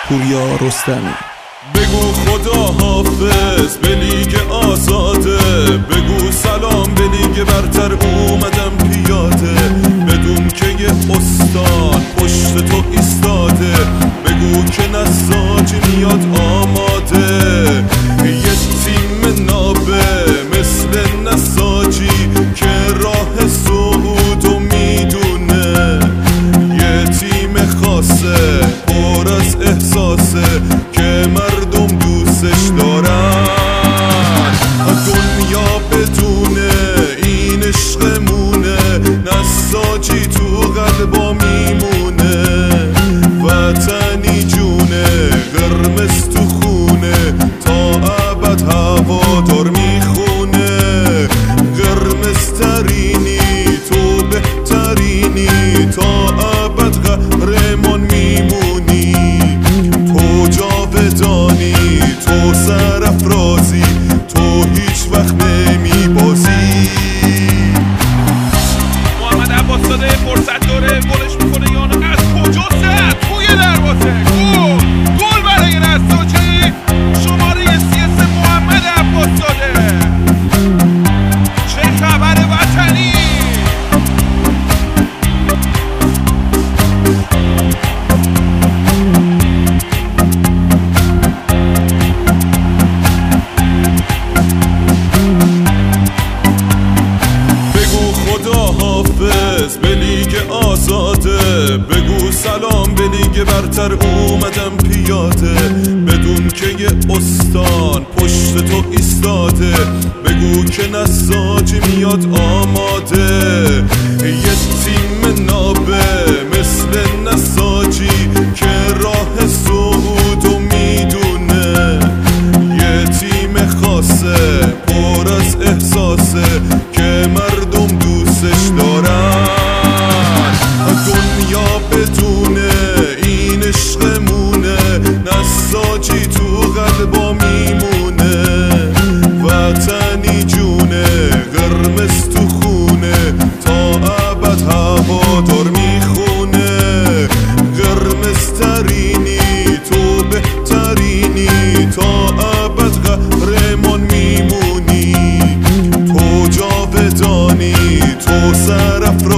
پوریا رستمی. بگو خدا حافظ به لیگ آزاده، بگو سلام به لیگ برتر اومدم پیاده، بدون که یه استاد پشت تو ایستاده، بگو که نساجی میاد آماده، یه تیم نابه مثل نساجی که راه صعودو میدونه، یه تیم خاصه پر از احساسه که مردم دوستش دارن، دنیا بدونه این عشقمونه، نساجی تو قلبا میمونه، وطنی جونه قرمز تو خونه، تا ابد هوادار میخونه، قرمز ترینی تو بهترینی، تا ابد قهرمان میمونی، تو جاودانی تو سرافرازی، تو هیچ وقت نمیبازی. محمد عباس داده فرصت داره، گلش میکنه یا نه؟ از کجا زد؟ توی دروازه. گل برای نساجی، شماره 33 محمد عباس داده. چه خبر وطنی؟ به لیگ آزاده، بگو سلام به لیگ برتر اومدم پیاده، بدون که یه استان پشت تو ایستاده، بگو که نساجی میاد آماده، یه تیم نابه مثل نساجی که راه صعودو میدونه، یه تیم خاصه پر از احساسه که مردم دوستش دارن، دنیا بدونه این عشقمونه، نساجی تو قلبا میمونه، وطنی جونه قرمز تو خونه، تا ابد هوادار میخونه، قرمز ترینی تو بهترینی، تا ابد قهرمان میمونی، تو جاودانی تو سرافرازی،